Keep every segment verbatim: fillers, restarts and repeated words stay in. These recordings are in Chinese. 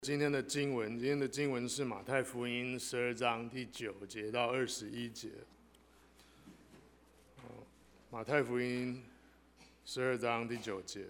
今天的经文，今天的经文是马太福音十二章第九节到二十一节。马太福音十二章第九节，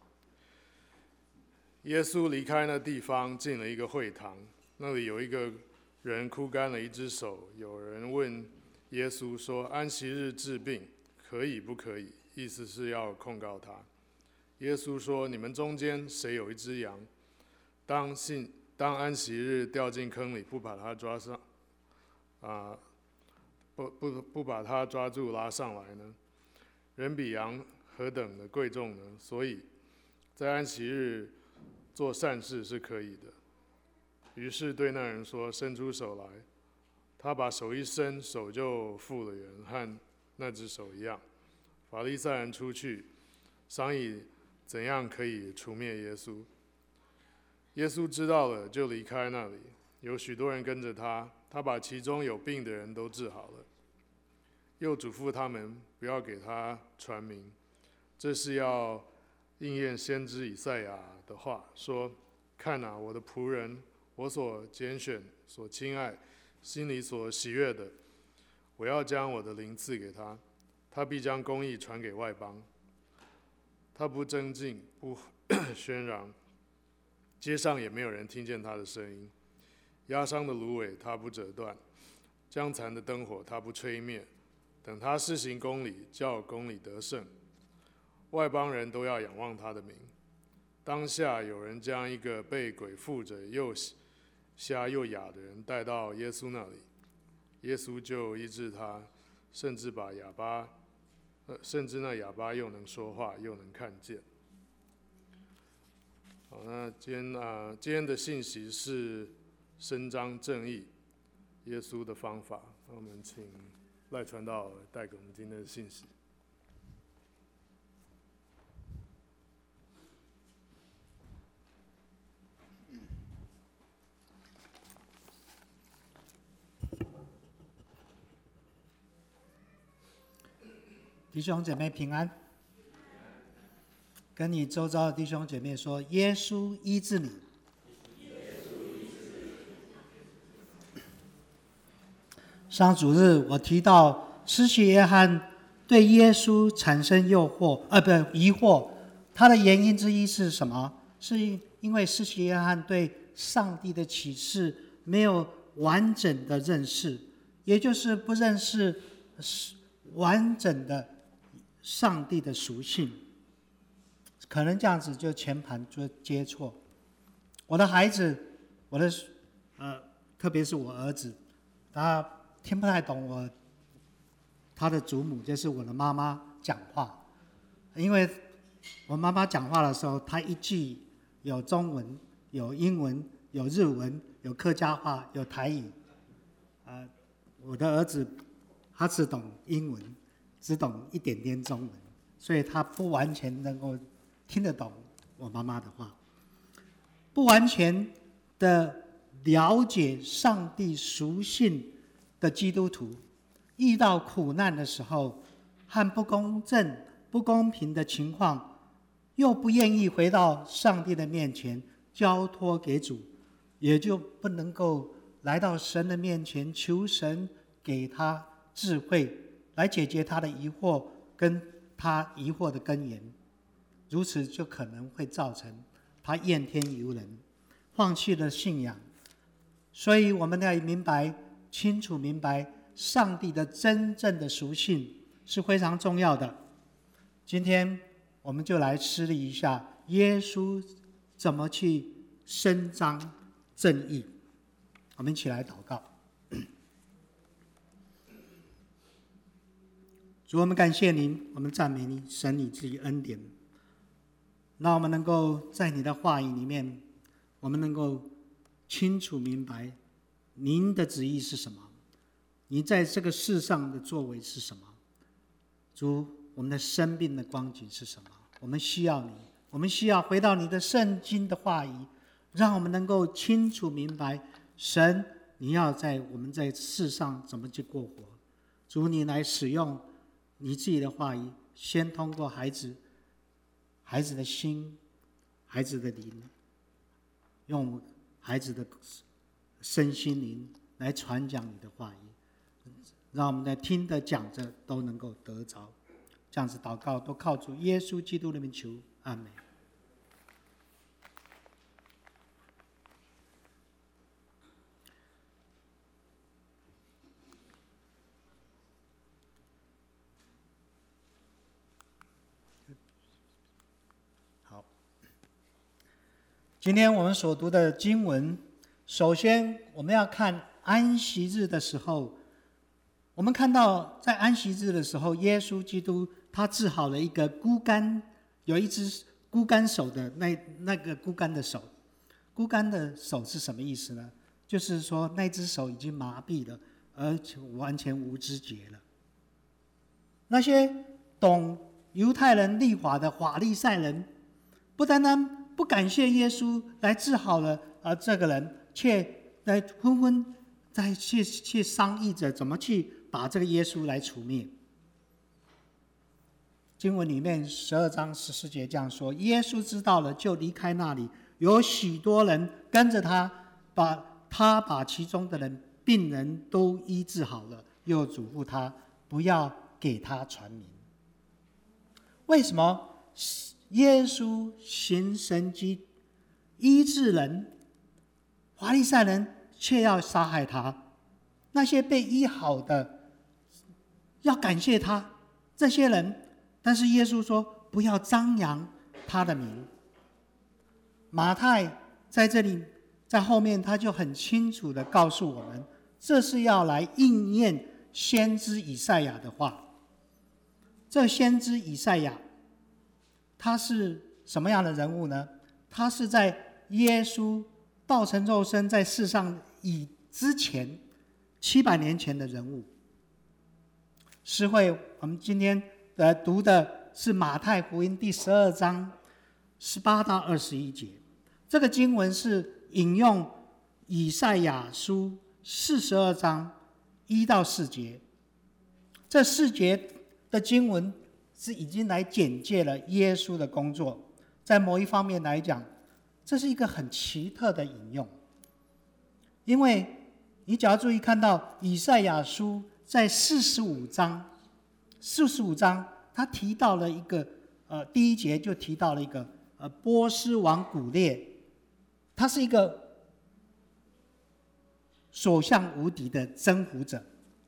耶稣离开那地方，进了一个会堂，那里有一个人枯干了一只手。有人问耶稣说：“安息日治病，可以不可以？”意思是要控告他。耶稣说：“你们中间谁有一只羊，当信当安息日掉进坑里，不把它抓上，啊、不不不把它抓住拉上来呢？人比羊何等的贵重呢？所以，在安息日做善事是可以的。”于是对那人说：“伸出手来。”他把手一伸，手就复了原，和那只手一样。法利赛人出去商议怎样可以除灭耶稣。耶稣知道了，就离开那里。有许多人跟着他，他把其中有病的人都治好了，又嘱咐他们不要给他传名。这是要应验先知以赛亚的话，说：“看啊，我的仆人，我所拣选、所亲爱、心里所喜悦的，我要将我的灵赐给他，他必将公义传给外邦。他不争竞，不喧嚷，街上也没有人听见他的声音。压伤的芦苇他不折断，将残的灯火他不吹灭。等他施行公理，叫公理得胜，外邦人都要仰望他的名。”当下有人将一个被鬼附着、又瞎又哑的人带到耶稣那里，耶稣就医治他，甚至把哑巴，呃，甚至那哑巴又能说话，又能看见。好，那今天啊、呃，今天的信息是伸张正义，耶稣的方法。那我们请赖传道带给我们今天的信息。 弟兄姐妹平安，跟你周遭的弟兄姐妹说：耶稣医治你。上主日我提到施洗约翰对耶稣产生诱惑，呃，不疑惑，他的原因之一是什么？是因为施洗约翰对上帝的启示没有完整的认识，也就是不认识完整的上帝的属性，可能这样子就全盘就接错。我的孩子，我的呃，特别是我儿子，他听不太懂我他的祖母，就是我的妈妈讲话，因为我妈妈讲话的时候，她一句有中文、有英文、有日文、有客家话、有台语。呃，我的儿子他只懂英文，只懂一点点中文，所以他不完全能够听得懂我妈妈的话，不完全的了解上帝属性的基督徒，遇到苦难的时候和不公正、不公平的情况，又不愿意回到上帝的面前交托给主，也就不能够来到神的面前求神给他智慧，来解决他的疑惑跟他疑惑的根源，如此就可能会造成他怨天尤人，放弃了信仰。所以我们要明白，清楚明白上帝的真正的属性是非常重要的。今天我们就来思虑一下耶稣怎么去伸张正义。我们一起来祷告。主，我们感谢您，我们赞美你，神你自己恩典，让我们能够在你的话语里面，我们能够清楚明白您的旨意是什么，你在这个世上的作为是什么。主，我们的生命的光景是什么？我们需要你，我们需要回到你的圣经的话语，让我们能够清楚明白神你要在我们在世上怎么去过活。主，你来使用你自己的话语，先通过孩子孩子的心，孩子的灵，用孩子的身心灵来传讲你的话语，让我们的听的讲着都能够得着。这样子祷告都靠主耶稣基督的名求，阿们。好，今天我们所读的经文，首先我们要看安息日的时候，我们看到在安息日的时候，耶稣基督他治好了一个枯干，有一只枯干手的那那个枯干的手，枯干的手是什么意思呢？就是说那只手已经麻痹了，而且完全无知觉了。那些懂犹太人律法的法利赛人，不单单不感谢耶稣来治好了啊这个人，却来纷纷在去去商议着怎么去把这个耶稣来除灭。经文里面十二章十四节这样说：耶稣知道了，就离开那里，有许多人跟着他，把他把其中的人病人都医治好了，又嘱咐他不要给他传名。为什么耶稣行神迹医治人，法利赛人却要杀害他？那些被医好的要感谢他，这些人。但是耶稣说不要张扬他的名。马太在这里在后面他就很清楚地告诉我们，这是要来应验先知以赛亚的话。这先知以赛亚他是什么样的人物呢？他是在耶稣道成肉身在世上以之前七百年前的人物。诗会我们今天呃读的是马太福音第十二章十八到二十一节，这个经文是引用以赛亚书四十二章一到四节。这四节的经文是已经来简介了耶稣的工作，在某一方面来讲，这是一个很奇特的引用，因为你只要注意看到以赛亚书在四十五章。四十五章，他提到了一个，呃，第一节就提到了一个，呃，波斯王古列，他是一个所向无敌的征服者，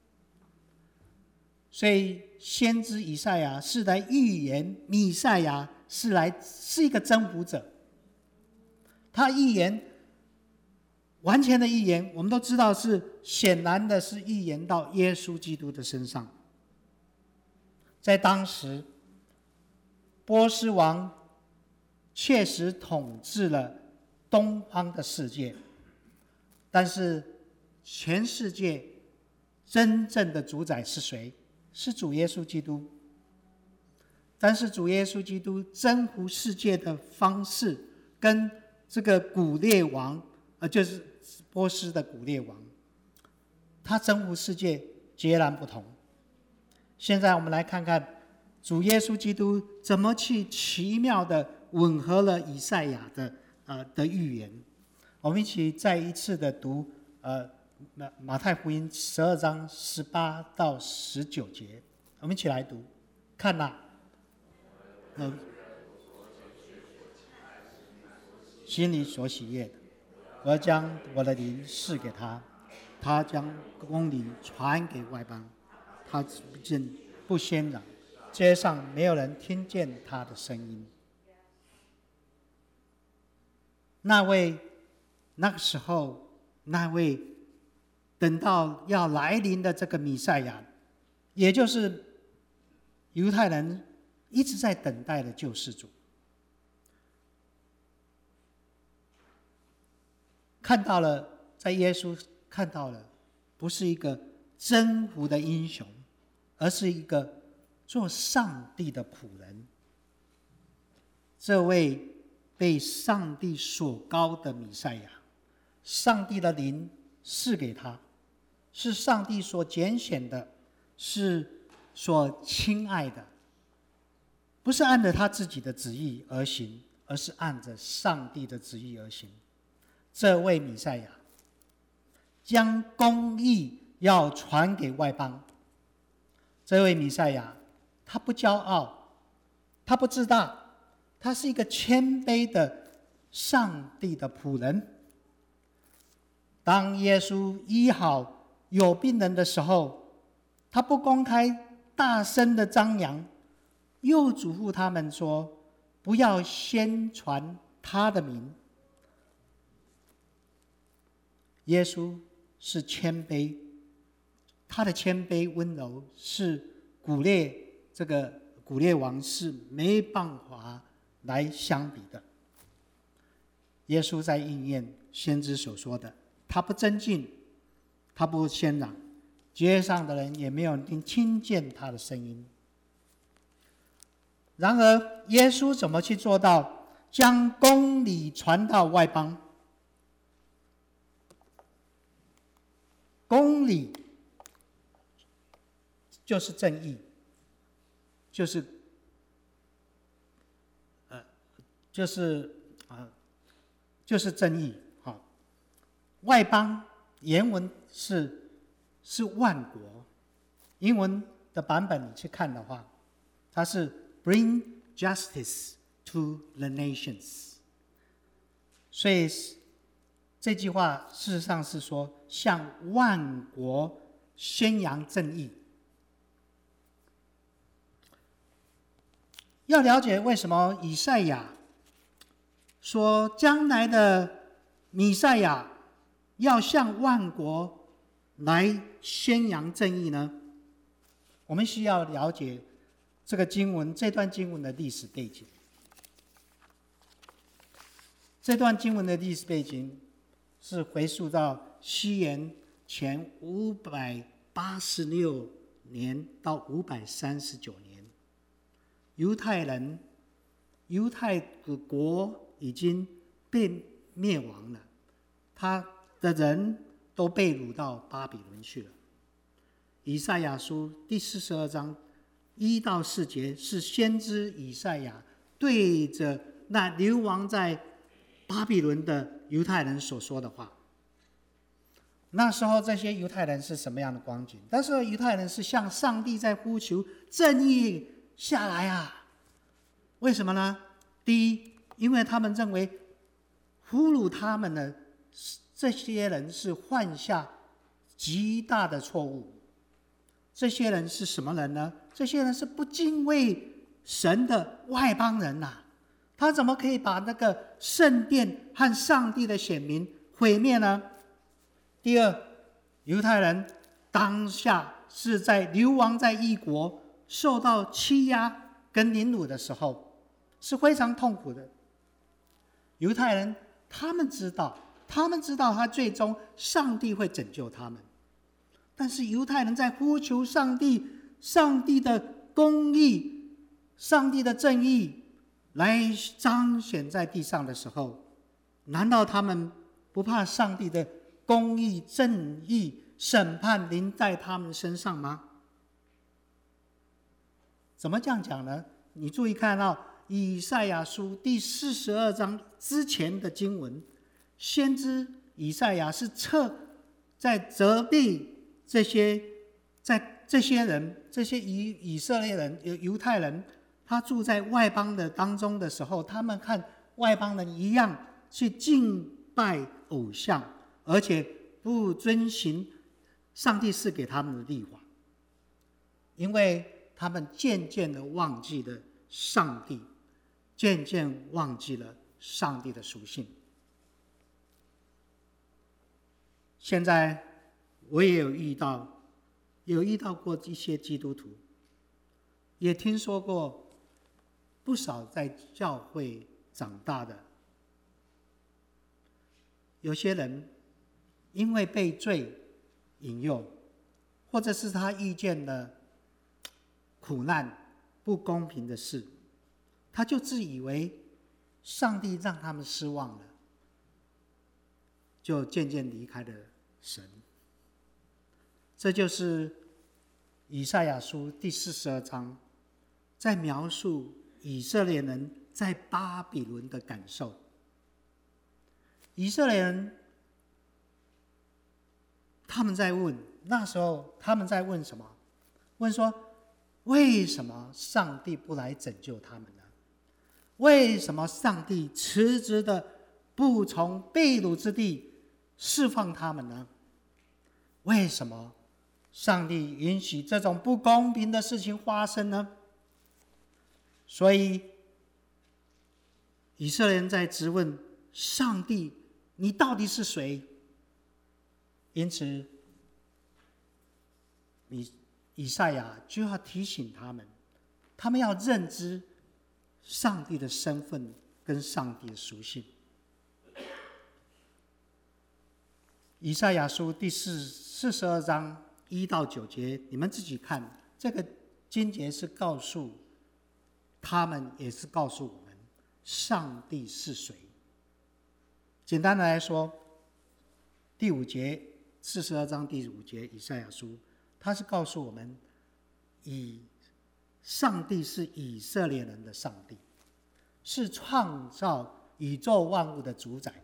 所以先知以赛亚是来预言弥赛亚是来是一个征服者。他预言完全的预言，我们都知道是显然的是预言到耶稣基督的身上。在当时，波斯王确实统治了东方的世界，但是全世界真正的主宰是谁？是主耶稣基督。但是主耶稣基督征服世界的方式跟这个古列王，呃，就是波斯的古列王，他征服世界截然不同。现在我们来看看主耶稣基督怎么去奇妙的吻合了以赛亚的呃的预言。我们一起再一次的读呃马马太福音十二章十八到十九节，我们一起来读。看哪，呃，心里所喜悦的，我要将我的灵赐给他，他将公理传给外邦。他竟不喧嚷，街上没有人听见他的声音。那位那个时候，那位等到要来临的这个弥赛亚，也就是犹太人一直在等待的救世主，看到了，在耶稣看到了，不是一个征服的英雄，而是一个做上帝的仆人。这位被上帝所膏的弥赛亚，上帝的灵赐给他，是上帝所拣选的，是所亲爱的，不是按着他自己的旨意而行，而是按着上帝的旨意而行。 这位弥赛亚将公义要传给外邦。这位弥赛亚他不骄傲，他不自大，他是一个谦卑的上帝的仆人。当耶稣医好有病人的时候，他不公开大声的张扬，又嘱咐他们说，不要宣传他的名。耶稣是谦卑，他的谦卑温柔是古列这个古列王是没办法来相比的。耶稣在应验先知所说的，他不争竞，他不喧嚷，街上的人也没有听见他的声音。然而耶稣怎么去做到将公理传到外邦？公理就是正义，就是呃就是啊、呃、就是正义。好，外邦原文是是万国，英文的版本你去看的话，它是 bring justice to the nations。所以这句话事实上是说向万国宣扬正义。要了解为什么以赛亚说将来的弥赛亚要向万国来宣扬正义呢？我们需要了解这个经文，这段经文的历史背景。这段经文的历史背景是回溯到西元前五百八十六年到五百三十九年，犹太人犹太的国已经被灭亡了，他的人都被掳到巴比伦去了。以赛亚书第四十二章一到四节是先知以赛亚对着那流亡在巴比伦的犹太人所说的话。那时候这些犹太人是什么样的光景？那时候犹太人是向上帝在呼求正义下来啊！为什么呢？第一，因为他们认为俘虏他们的这些人是犯下极大的错误。这些人是什么人呢？这些人是不敬畏神的外邦人呐、啊！他怎么可以把那个圣殿和上帝的显明毁灭呢？第二，犹太人当下是在流亡在异国，受到欺压跟凌辱的时候，是非常痛苦的。犹太人他们知道，他们知道他最终上帝会拯救他们，但是犹太人在呼求上帝，上帝的公义，上帝的正义来彰显在地上的时候，难道他们不怕上帝的公义、正义、审判临在他们身上吗？怎么这样讲呢？你注意看到以赛亚书第四十二章之前的经文，先知以赛亚是侧在责备这些在这些人，这些以以色列人、犹太人，他住在外邦的当中的时候，他们看外邦人一样去敬拜偶像，而且不遵循上帝赐给他们的律法，因为他们渐渐的忘记了上帝，渐渐忘记了上帝的属性。现在我也有遇到，有遇到过一些基督徒，也听说过不少在教会长大的，有些人因为被罪引诱，或者是他遇见了苦难、不公平的事，他就自以为上帝让他们失望了，就渐渐离开了神。这就是以赛亚书第四十二章在描述以色列人在巴比伦的感受。 以色列人他们在问，那时候他们在问什么？问说，为什么上帝不来拯救他们呢？为什么上帝迟迟的不从被掳之地释放他们呢？为什么上帝允许这种不公平的事情发生呢？所以以色列人在质问上帝，你到底是谁？因此以以赛亚就要提醒他们，他们要认知上帝的身份跟上帝的属性。以赛亚书第四四十二章一到九节，你们自己看，这个经节是告诉他们，也是告诉我们上帝是谁。简单的来说，第五节四十二章第五节以赛亚书，它是告诉我们，以上帝是以色列人的上帝，是创造宇宙万物的主宰。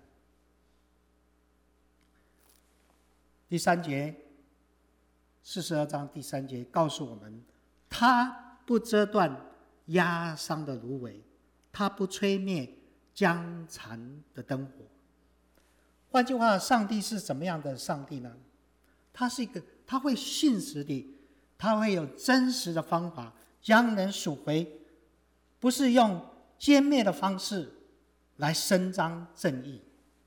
第三节四十二章第三节告诉我们，他不折断压伤的芦苇，他不吹灭将残的灯火。换句话，上帝是怎么样的上帝呢？他是一个，他会信实地，他会有真实的方法将人赎回，不是用歼灭的方式来伸张正义。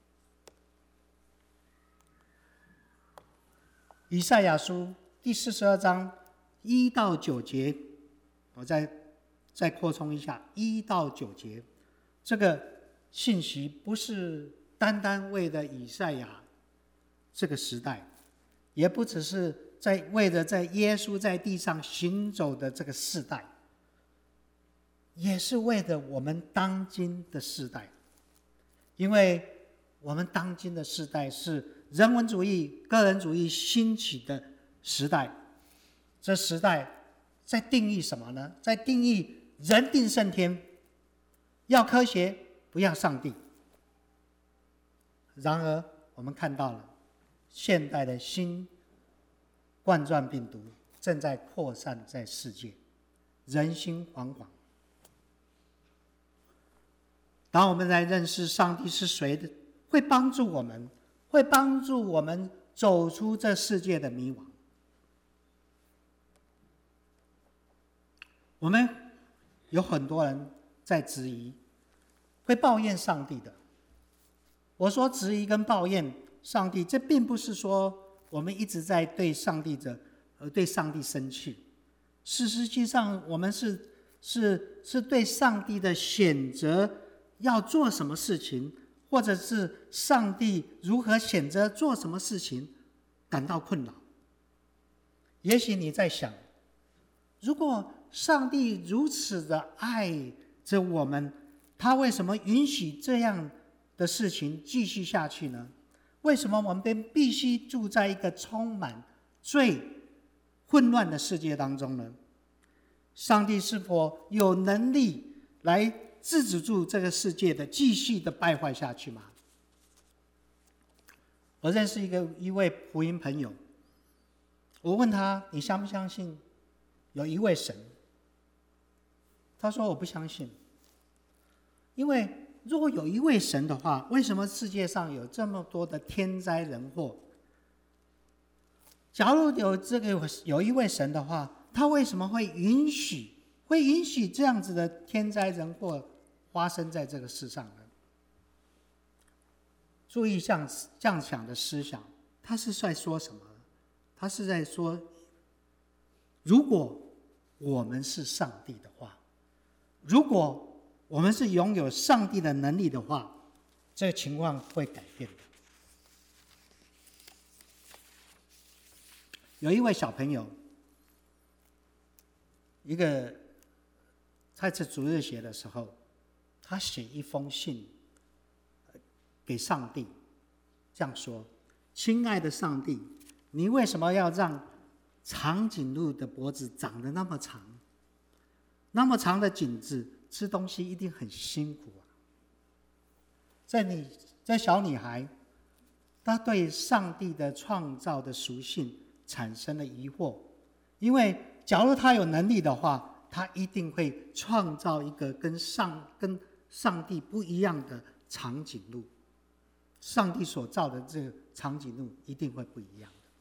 以赛亚书第四十二章一到九节，我再再扩充一下，一到九节，这个信息不是单单为了以赛亚这个时代，也不只是在为了在耶稣在地上行走的这个世代，也是为了我们当今的世代。因为我们当今的世代是人文主义、个人主义兴起的时代，这时代在定义什么呢？在定义人定胜天，要科学，不要上帝。然而，我们看到了现代的新冠状病毒正在扩散在世界，人心惶惶。当我们在认识上帝是谁的，会帮助我们，会帮助我们走出这世界的迷惘。我们有很多人在质疑，会抱怨上帝的。我说质疑跟抱怨上帝，这并不是说我们一直在对上帝的呃对上帝生气，是实际上我们是是是对上帝的选择要做什么事情，或者是上帝如何选择做什么事情感到困扰。也许你在想，如果上帝如此的爱着我们，他为什么允许这样的事情继续下去呢？为什么我们必须住在一个充满罪混乱的世界当中呢？上帝是否有能力来制止住这个世界的继续的败坏下去吗？我认识一个一位福音朋友，我问他，你相不相信有一位神？他说我不相信。因为如果有一位神的话，为什么世界上有这么多的天灾人祸？假如有这个有一位神的话，他为什么会允许会允许这样子的天灾人祸发生在这个世上呢？注意这样这样想的思想，他是在说什么？他是在说，如果我们是上帝的话，如果我们是拥有上帝的能力的话，这个情况会改变的。有一位小朋友，一个在这主日学的时候，他写一封信给上帝，这样说：亲爱的上帝，你为什么要让长颈鹿的脖子长得那么长？那么长的颈子，吃东西一定很辛苦啊！在你这小女孩，她对上帝的创造的属性产生了疑惑，因为假如她有能力的话，她一定会创造一个跟上跟上帝不一样的长颈鹿。上帝所造的这个长颈鹿一定会不一样的。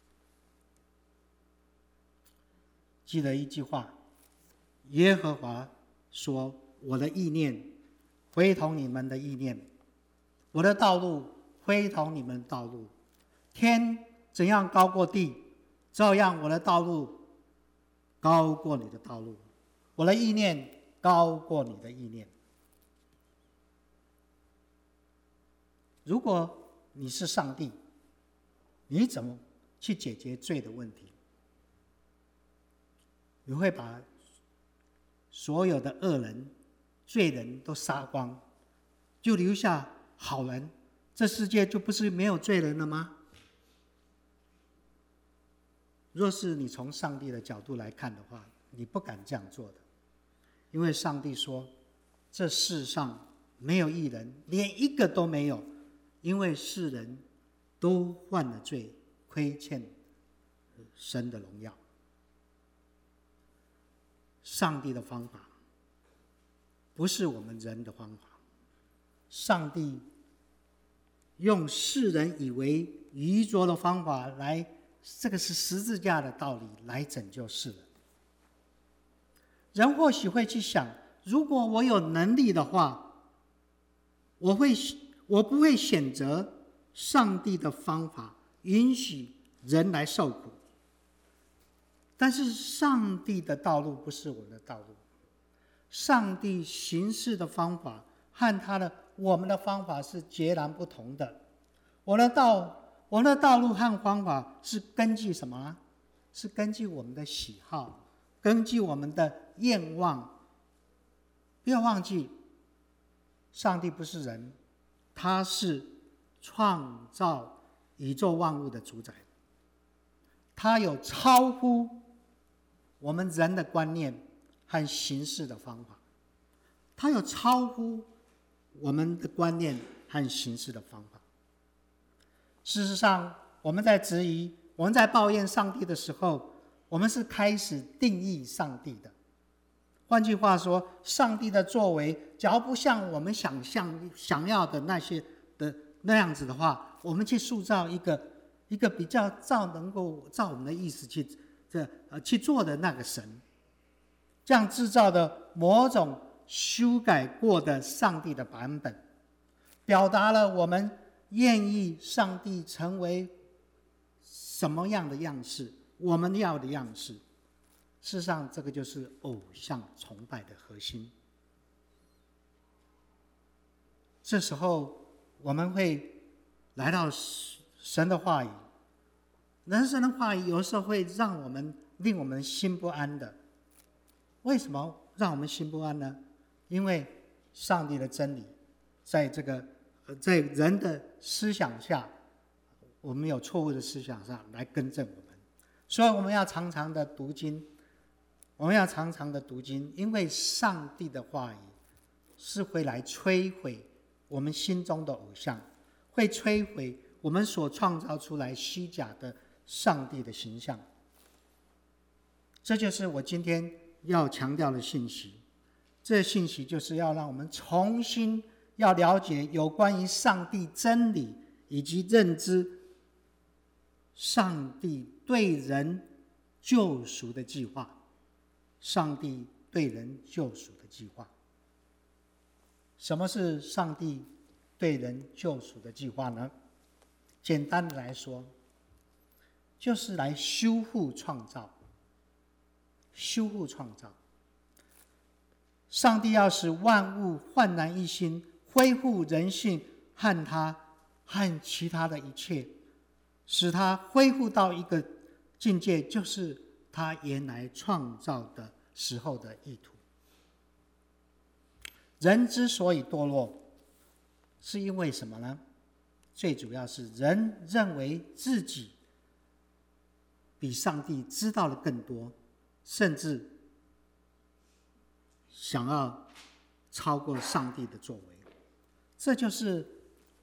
记得一句话，耶和华说：“我的意念非同你们的意念，我的道路非同你们的道路。天怎样高过地，照样我的道路高过你的道路，我的意念高过你的意念。”如果你是上帝，你怎么去解决罪的问题？你会把所有的恶人、罪人都杀光，就留下好人，这世界就不是没有罪人了吗？若是你从上帝的角度来看的话，你不敢这样做的，因为上帝说，这世上没有义人，连一个都没有，因为世人都犯了罪，亏欠神的荣耀。上帝的方法不是我们人的方法，上帝用世人以为愚拙的方法来，这个是十字架的道理，来拯救世人。人或许会去想，如果我有能力的话，我会我不会选择上帝的方法，允许人来受苦。但是上帝的道路不是我的道路，上帝行事的方法和他的我们的方法是截然不同的。我的道我的道路和方法是根据什么？是根据我们的喜好，根据我们的愿望。不要忘记，上帝不是人，他是创造宇宙万物的主宰，他有超乎我们人的观念和行事的方法，他有超乎我们的观念和行事的方法。事实上，我们在质疑、我们在抱怨上帝的时候，我们是开始定义上帝的。换句话说，上帝的作为，假如不像我们想象、想要的那些的那样子的话，我们去塑造一个一个比较照能够照我们的意思去这呃去做的那个神，这样制造的某种修改过的上帝的版本，表达了我们愿意上帝成为什么样的样式，我们要的样式。事实上，这个就是偶像崇拜的核心。这时候，我们会来到神的话语，人生的话语有时候会让我们令我们心不安的。为什么让我们心不安呢？因为上帝的真理，在这个在人的思想下，我们有错误的思想上来更正我们，所以我们要常常的读经。我们要常常的读经，因为上帝的话语是会来摧毁我们心中的偶像，会摧毁我们所创造出来虚假的上帝的形象。这就是我今天要强调的信息。这信息就是要让我们重新要了解有关于上帝真理，以及认知上帝对人救赎的计划。上帝对人救赎的计划。什么是上帝对人救赎的计划呢？简单的来说，就是来修复创造。修复创造。上帝要使万物焕然一新，恢复人性和他和其他的一切，使它恢复到一个境界，就是他原来创造的时候的意图。人之所以堕落，是因为什么呢？最主要是人认为自己比上帝知道的更多，甚至想要超过上帝的作为。这就是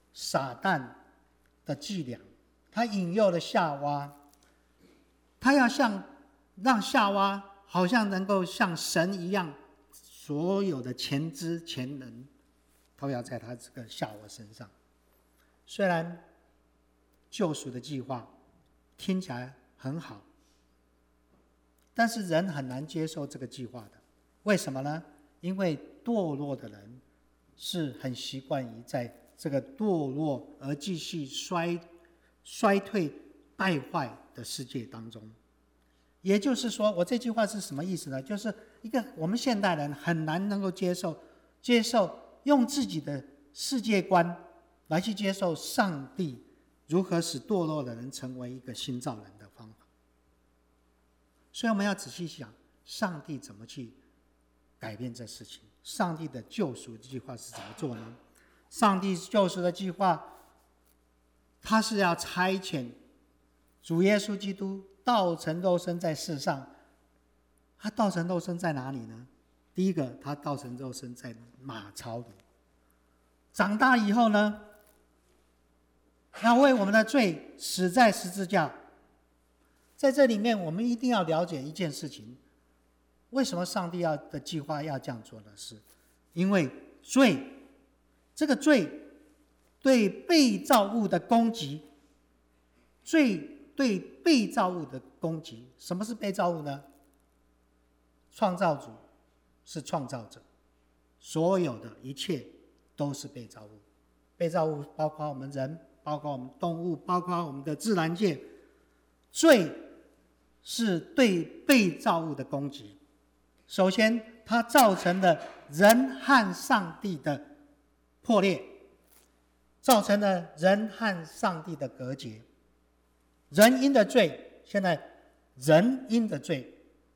撒旦的伎俩，他引诱了夏娃，他要像让夏娃好像能够像神一样，所有的全知全能都要在他这个夏娃身上。虽然救赎的计划听起来很好，但是人很难接受这个计划的。为什么呢？因为堕落的人是很习惯于在这个堕落而继续衰衰退败坏的世界当中。也就是说，我这句话是什么意思呢？就是一个我们现代人很难能够接受接受用自己的世界观来去接受上帝如何使堕落的人成为一个新造人的方法。所以我们要仔细想，上帝怎么去改变这事情？上帝的救赎计划是怎么做呢？上帝救赎的计划，他是要差遣主耶稣基督道成肉身在世上。他道成肉身在哪里呢？第一个，他道成肉身在马槽里。长大以后呢，要为我们的罪死在十字架。在这里面，我们一定要了解一件事情：为什么上帝要的计划要这样做呢？是因为罪，这个罪对被造物的攻击，罪对被造物的攻击。什么是被造物呢？创造主是创造者，所有的一切都是被造物。被造物包括我们人，包括我们动物，包括我们的自然界。罪是对被造物的攻击。首先，它造成了人和上帝的破裂，造成了人和上帝的隔绝。人因的罪，现在人因的罪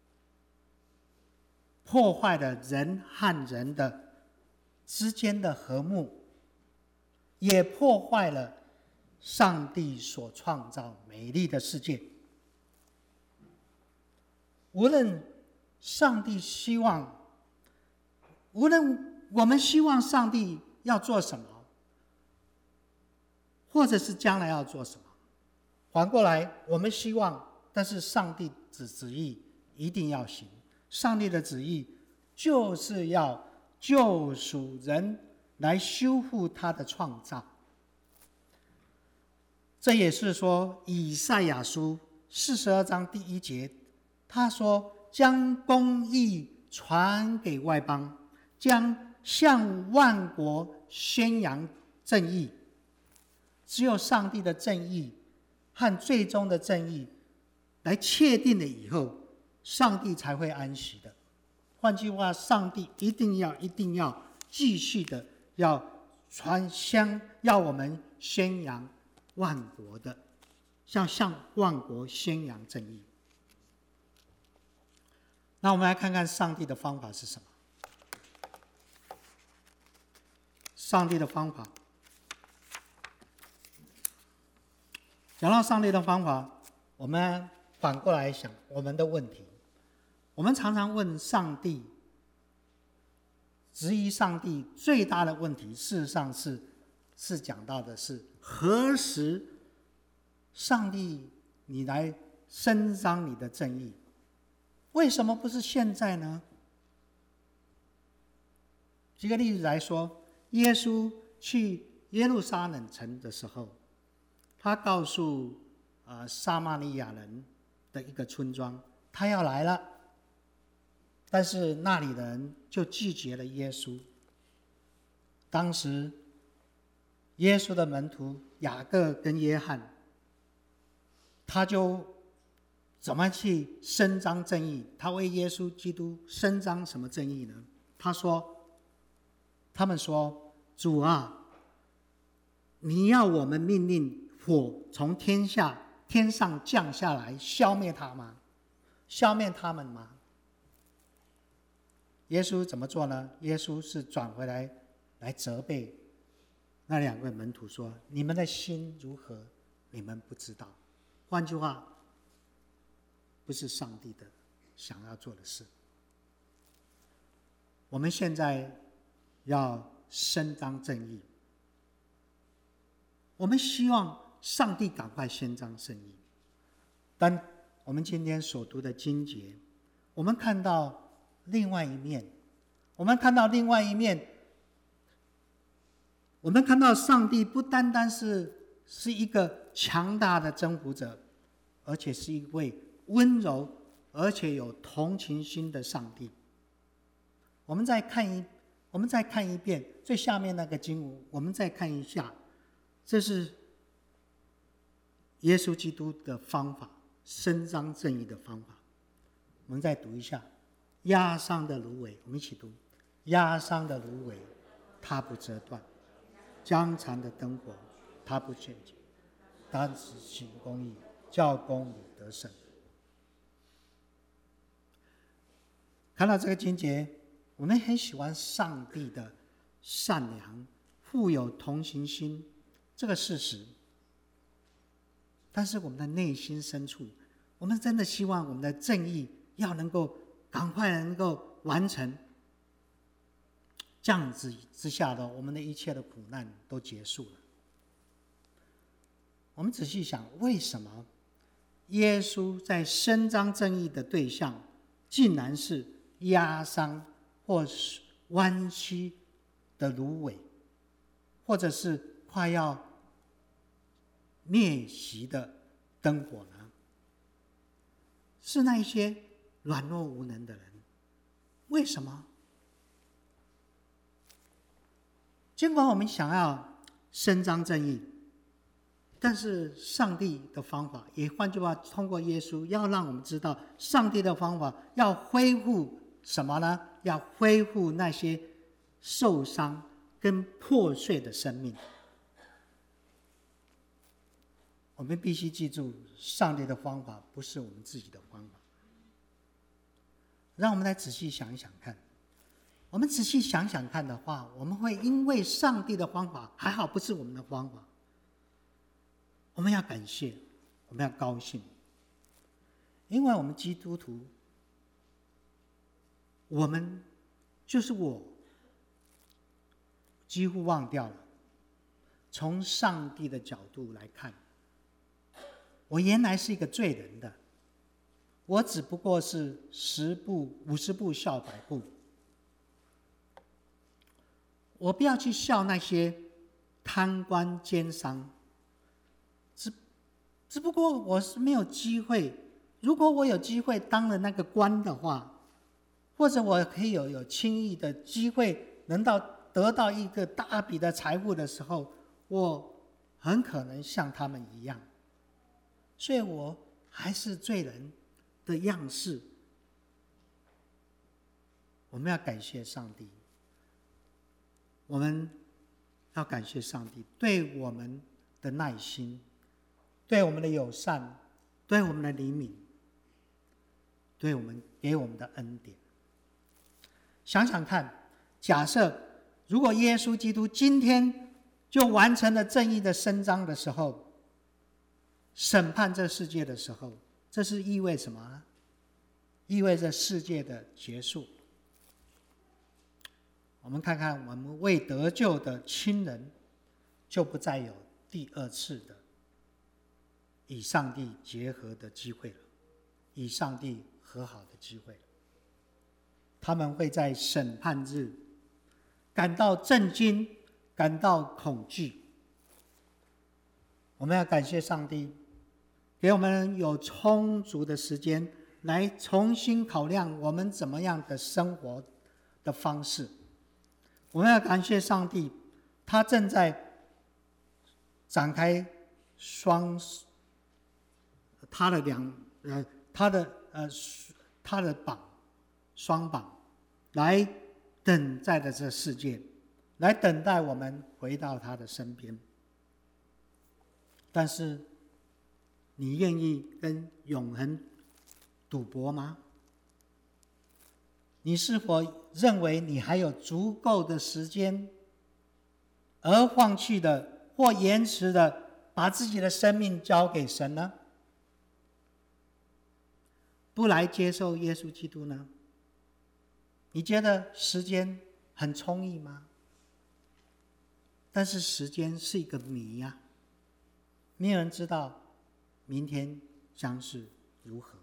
破坏了人和人的之间的和睦，也破坏了上帝所创造美丽的世界。无论上帝希望，无论我们希望上帝要做什么，或者是将来要做什么，反过来我们希望，但是上帝的旨意一定要行。上帝的旨意就是要救赎人，来修复他的创造。这也是说以赛亚书四十二章第一节，他说将公义传给外邦，将向万国宣扬正义。只有上帝的正义和最终的正义来确定了以后，上帝才会安息的。换句话，上帝一定要一定要继续的要传香，要我们宣扬万国的，向向万国宣扬正义。那我们来看看上帝的方法是什么？上帝的方法，讲到上帝的方法，我们反过来想我们的问题。我们常常问上帝，质疑上帝最大的问题，事实上是是讲到的是何时上帝你来伸张你的正义？为什么不是现在呢？举个例子来说，耶稣去耶路撒冷城的时候，他告诉、呃、撒玛利亚人的一个村庄，他要来了。但是那里的人就拒绝了耶稣。当时耶稣的门徒雅各跟约翰，他就怎么去伸张正义？他为耶稣基督伸张什么正义呢？他说，他们说，主啊，你要我们命令火从天下天上降下来消灭他吗？消灭他们吗？耶稣怎么做呢？耶稣是转回来来责备那两位门徒说，你们的心如何，你们不知道。换句话，不是上帝的想要做的事。我们现在要伸张正义， 我们希望上帝赶快伸张正义。但我们今天所读的经节，我们看到另外一面，我们看到另外一面，我们看到上帝不单单是是一个强大的征服者，而且是一位温柔而且有同情心的上帝。我们再看一，我们再看一遍最下面那个经文，我们再看一下，这是耶稣基督的方法，伸张正义的方法。我们再读一下，压伤的芦苇，我们一起读，压伤的芦苇，它不折断；将残的灯火，它不陷阱。他只行公义，叫公理得胜。看到这个经节，我们很喜欢上帝的善良、富有同情心这个事实，但是我们的内心深处，我们真的希望我们的正义要能够赶快能够完成，这样子之下的我们的一切的苦难都结束了。我们仔细想，为什么耶稣在伸张正义的对象竟然是压伤或是弯曲的芦苇，或者是快要灭熄的灯火呢？是那一些软弱无能的人。为什么？尽管我们想要伸张正义，但是上帝的方法，也换句话，通过耶稣要让我们知道，上帝的方法要恢复什么呢？要恢复那些受伤跟破碎的生命。我们必须记住，上帝的方法不是我们自己的方法。让我们来仔细想一想看，我们仔细想想看的话，我们会因为上帝的方法，还好不是我们的方法，我们要感谢，我们要高兴，因为我们基督徒，我们就是我几乎忘掉了，从上帝的角度来看，我原来是一个罪人的，我只不过是十步五十步笑百步。我不要去笑那些贪官奸商，只只不过我是没有机会。如果我有机会当了那个官的话，或者我可以有有轻易的机会能到得到一个大笔的财富的时候，我很可能像他们一样。所以我还是罪人的样式。我们要感谢上帝，我们要感谢上帝对我们的耐心，对我们的友善，对我们的怜悯，对我们给我们的恩典。想想看，假设如果耶稣基督今天就完成了正义的伸张的时候，审判这世界的时候，这是意味什么呢？意味着世界的结束。我们看看，我们未得救的亲人就不再有第二次的与上帝结合的机会了，与上帝和好的机会了。他们会在审判日感到震惊，感到恐惧。我们要感谢上帝，给我们有充足的时间来重新考量我们怎么样的生活的方式。我们要感谢上帝，他正在展开双他的两呃他的呃他的膀双膀，来等待着这世界，来等待我们回到他的身边。但是，你愿意跟永恒赌博吗？你是否认为你还有足够的时间，而放弃的或延迟的把自己的生命交给神呢？不来接受耶稣基督呢？你觉得时间很充裕吗？但是时间是一个谜呀、啊。 没有人知道明天将是如何。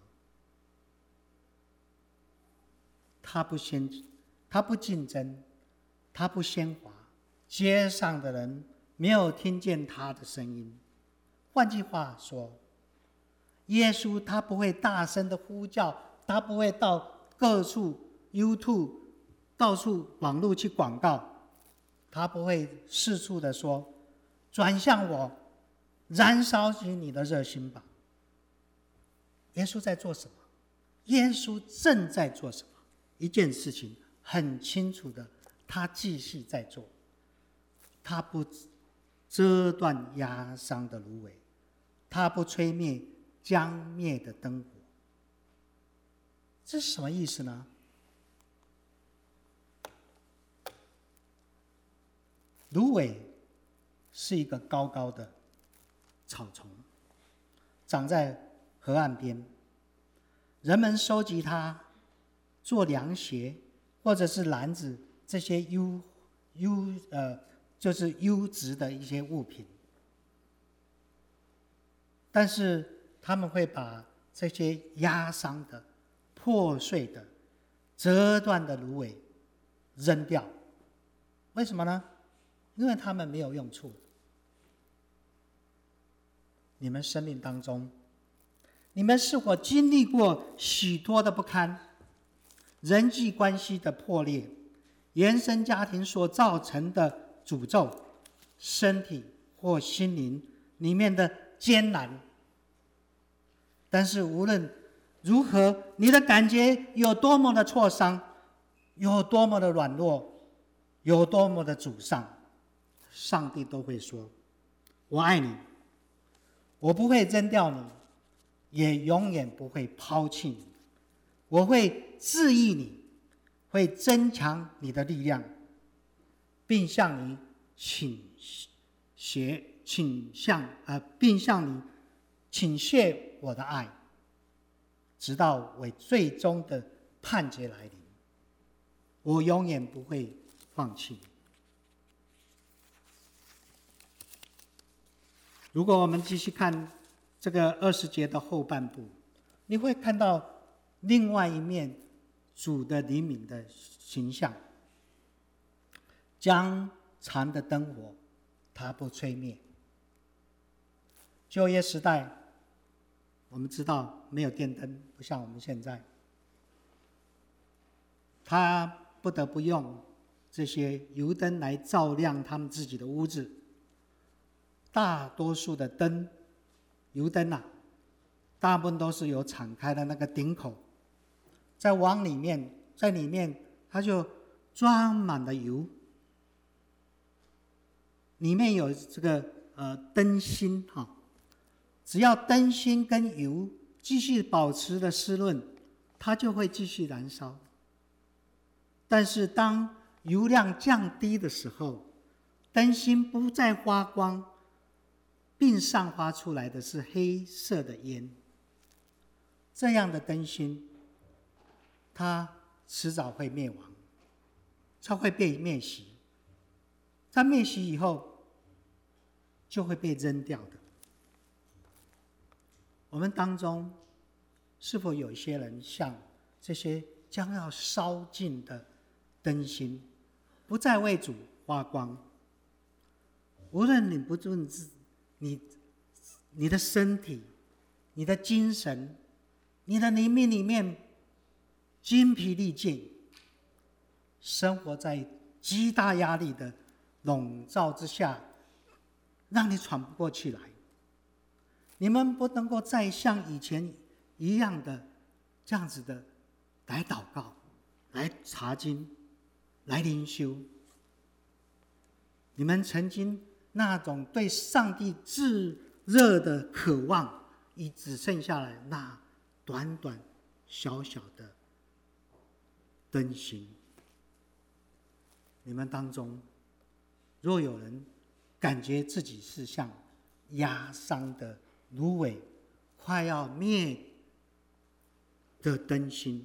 他不先，他不竞争，他不喧哗，街上的人没有听见他的声音。换句话说，耶稣他不会大声的呼叫，他不会到各处 YouTube 到处网络去广告，他不会四处的说转向我，燃烧起你的热心吧。耶稣在做什么？耶稣正在做什么？一件事情很清楚的，他继续在做，他不遮断压伤的芦苇，他不吹灭将灭的灯火。这是什么意思呢？芦苇是一个高高的草丛，长在河岸边，人们收集它做凉鞋或者是篮子，这些优优呃就是优质的一些物品。但是他们会把这些压伤的、破碎的、折断的芦苇扔掉，为什么呢？因为他们没有用处。你们生命当中，你们是否经历过许多的不堪，人际关系的破裂，原生家庭所造成的诅咒，身体或心灵里面的艰难？但是无论如何，你的感觉有多么的挫伤，有多么的软弱，有多么的沮丧，上帝都会说：我爱你，我不会扔掉你，也永远不会抛弃你，我会治愈你，会增强你的力量，并向你倾斜倾向呃，并向你倾泻我的爱，直到为最终的判决来临。我永远不会放弃你。如果我们继续看这个二十节的后半部，你会看到另外一面主的怜悯的形象。将残的灯火，它不吹灭。旧约时代，我们知道没有电灯，不像我们现在，他不得不用这些油灯来照亮他们自己的屋子。大多数的灯，油灯啊，大部分都是有敞开的那个顶口，再往里面，在里面它就装满了油，里面有这个呃灯芯哈、哦，只要灯芯跟油继续保持的湿润，它就会继续燃烧。但是当油量降低的时候，灯芯不再发光，并散发出来的是黑色的烟。这样的灯芯，它迟早会灭亡，它会被灭熄。它灭熄以后，就会被扔掉的。我们当中，是否有一些人像这些将要烧尽的灯芯，不再为主发光？无论你不论你你的身体、你的精神、你的灵命里面精疲力尽，生活在极大压力的笼罩之下，让你喘不过气来。你们不能够再像以前一样的这样子的来祷告、来查经、来灵修。你们曾经那种对上帝炙热的渴望，已只剩下来那短短小小的灯芯。你们当中，若有人感觉自己是像压伤的芦苇，快要灭的灯芯，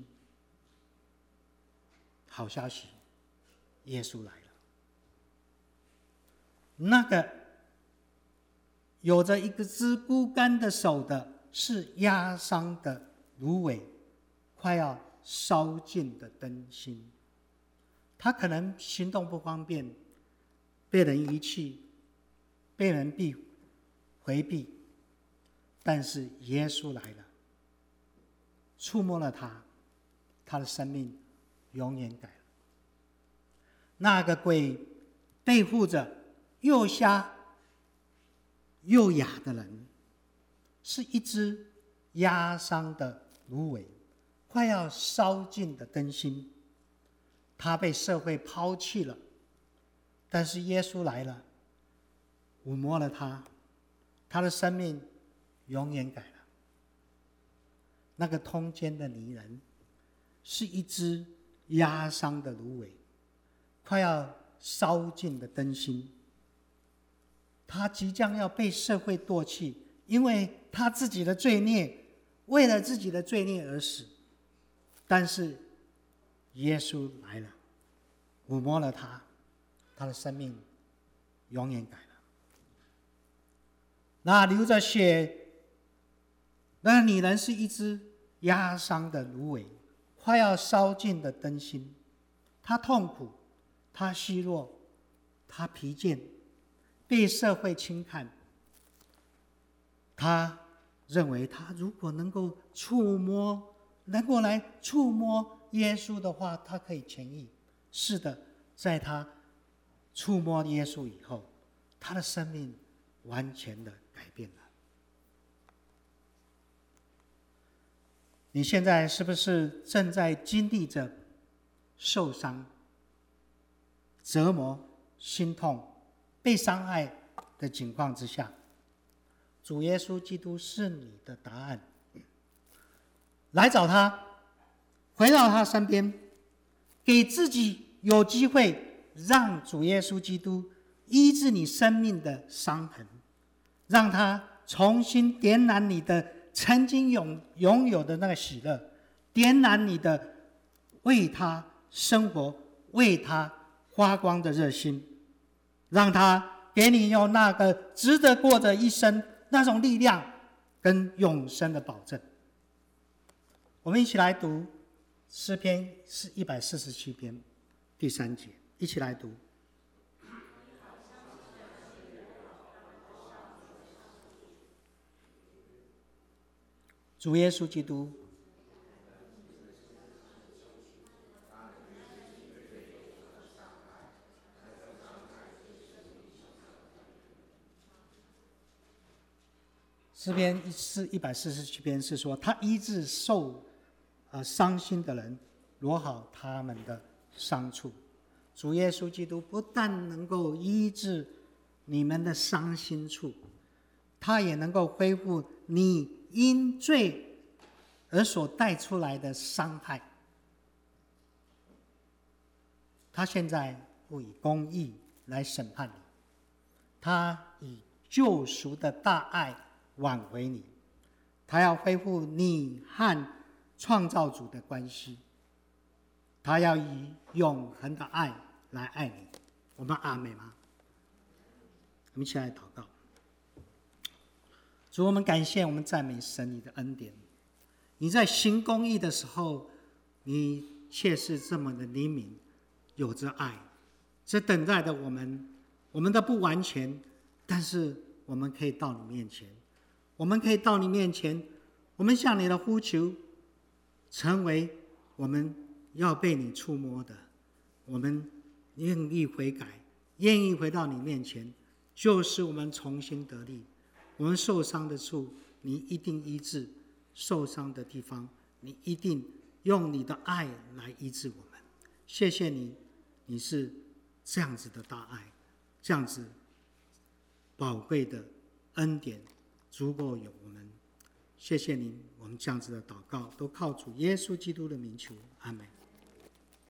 好消息，耶稣来了。那个有着一个只枯干的手的，是压伤的芦苇，快要烧尽的灯芯。他可能行动不方便，被人遗弃，被人避回避，但是耶稣来了，触摸了他，他的生命永远改了。那个鬼背负着又瞎又哑的人，是一只压伤的芦苇，快要烧尽的灯芯。他被社会抛弃了，但是耶稣来了，抚摸了他，他的生命永远改了。那个通奸的女人是一只压伤的芦苇，快要烧尽的灯芯。他即将要被社会唾弃，因为他自己的罪孽，为了自己的罪孽而死。但是耶稣来了，抚摸了他，他的生命永远改了。那流着血，那女人是一只压伤的芦苇，快要烧尽的灯芯。她痛苦，她虚弱，她疲倦，被社会轻看。她认为，她如果能够触摸，能够来触摸耶稣的话，她可以痊愈。是的，在她触摸耶稣以后，她的生命完全的改变了。你现在是不是正在经历着受伤、折磨、心痛、被伤害的情况之下？主耶稣基督是你的答案。来找他，回到他身边，给自己有机会，让主耶稣基督医治你生命的伤痕，让他重新点燃你的曾经拥拥有的那个喜乐，点燃你的为他生活、为他发光的热心，让他给你有那个值得过着一生那种力量跟永生的保证。我们一起来读诗篇是一百四十七篇第三节，一起来读。主耶稣基督，诗篇是一百四十七篇是说，他医治受呃伤心的人，罗好他们的伤处。主耶稣基督不但能够医治你们的伤心处，他也能够恢复你因罪而所带出来的伤害。他现在不以公义来审判你，他以救赎的大爱挽回你，他要恢复你和创造主的关系，他要以永恒的爱来爱你。我们阿们吗？我们一起来祷告。主，我们感谢，我们赞美神你的恩典。你在行公义的时候，你却是这么的怜悯，有着爱，这等待着我们。我们的不完全，但是我们可以到你面前，我们可以到你面前，我们向你的呼求，成为我们要被你触摸的。我们愿意悔改，愿意回到你面前，就是我们重新得力。我们受伤的处，你一定医治；受伤的地方，你一定用你的爱来医治我们。谢谢你，你是这样子的大爱，这样子宝贵的恩典，足够有我们。谢谢您，我们这样子的祷告，都靠主耶稣基督的名求，阿们。